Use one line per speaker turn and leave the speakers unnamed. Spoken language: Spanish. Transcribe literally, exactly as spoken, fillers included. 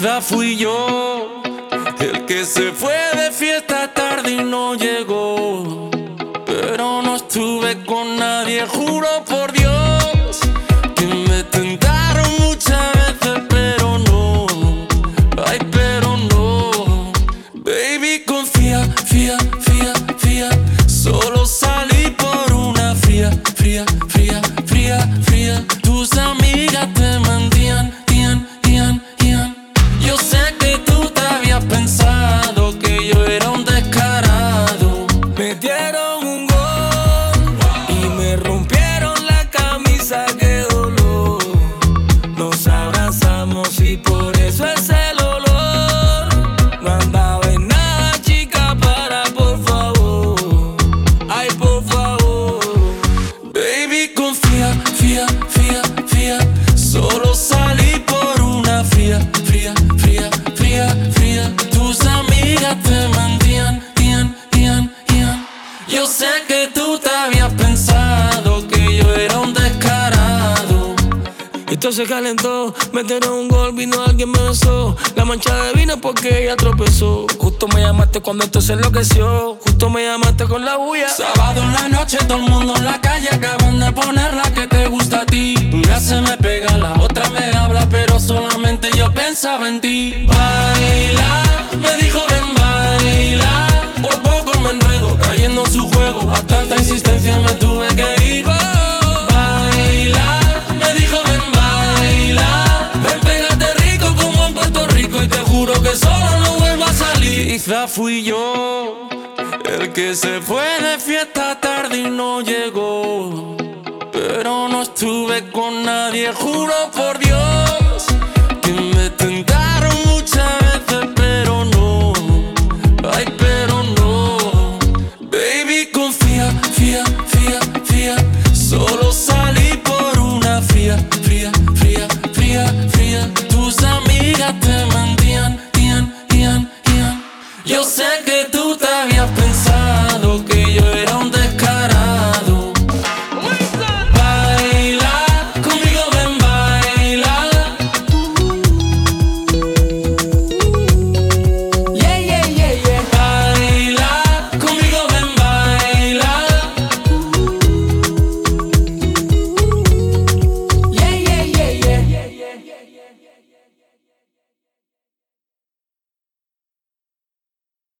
Quizá fui yo el que se fue de fiesta tarde y no llegó, pero no estuve con nadie, juro por Dios que me tentaron muchas veces, pero no, ay, pero no. Baby, confía, fía, fía, fía, solo salí por una fría, fría, fría, fría, fría. Tus amigas te mentían, tían, tían, tían. Yo sé que tú te habías pensado que yo era un descarado.
Me dieron un gol y me rompieron la camisa, qué dolor. Nos abrazamos y por eso es el olor. No andaba en nada, chica, para, por favor. Ay, por favor.
Baby, confía, fía, fía, fía, solo salí por una fría, fría, fría, fría, fría. Tus amigas te mentían, tían, tían, tían. Yo sé que tú te habías pensado que yo era un descarado.
Esto se calentó, metieron un gol, vino alguien me besó. La mancha de vino porque ella tropezó. Justo me llamaste cuando esto se enloqueció. Justo me llamaste con la bulla.
Sábado en la noche, todo el mundo en la calle acaban de poner la que te gusta a ti. Una se me pega, la otra me habla, pero solamente yo pensaba en ti. Baila, me dijo ven baila. Por poco me enredo, cayendo en su juego. A tanta insistencia me tuve que ir. Baila, me dijo ven baila. Ven, pégate rico como en Puerto Rico y te juro que solo no vuelvo a salir. Quizá fui yo el que se fue de fiesta tarde y no llegó, pero no estuve con nadie, juro por Dios